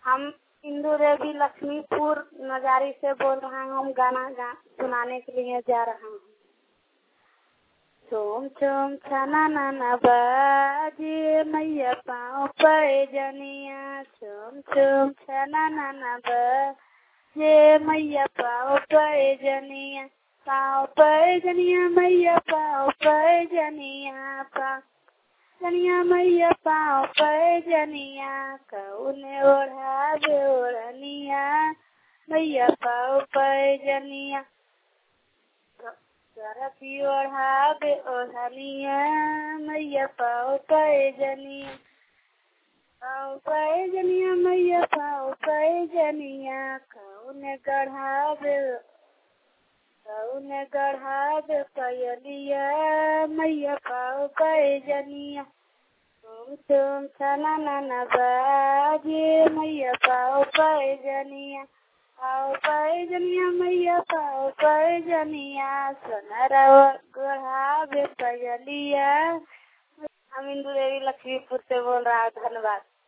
हम इंदु देवी लक्ष्मीपुर नजारी से बोल रहा हूँ। हम गाना सुनाने के लिए जा रहा हूँ। चोम चोम छना नाना बाजे मैया पाँव पे जनिया। चोम चोम छना नाना बाजे मैया पाँव पे जनिया। पाँव पे जनिया मैया पाँव पे जनिया। पाँव जनिया मैया पाँव पे जनिया। कौने ओढ़ावे ओढ़निया मैया पाँव पे जनिया। सरफी ओढ़ावे ओढ़निया मैया पाँव पे जनिया। पाँव पे जनिया मैया पाँव पे जनिया। कौने गढ़ावे पयलिया मैया पाँव पे जनिया। तुम तुम छना नाना बाजे मैया पाँव पे जनिया। पाँव पे जनिया मैया पाँव पे जनिया। सोनारा गढ़ावे पयलिया। हम इंदु देवी लक्ष्मीपुर से बोल रहा हूँ। धन्यवाद।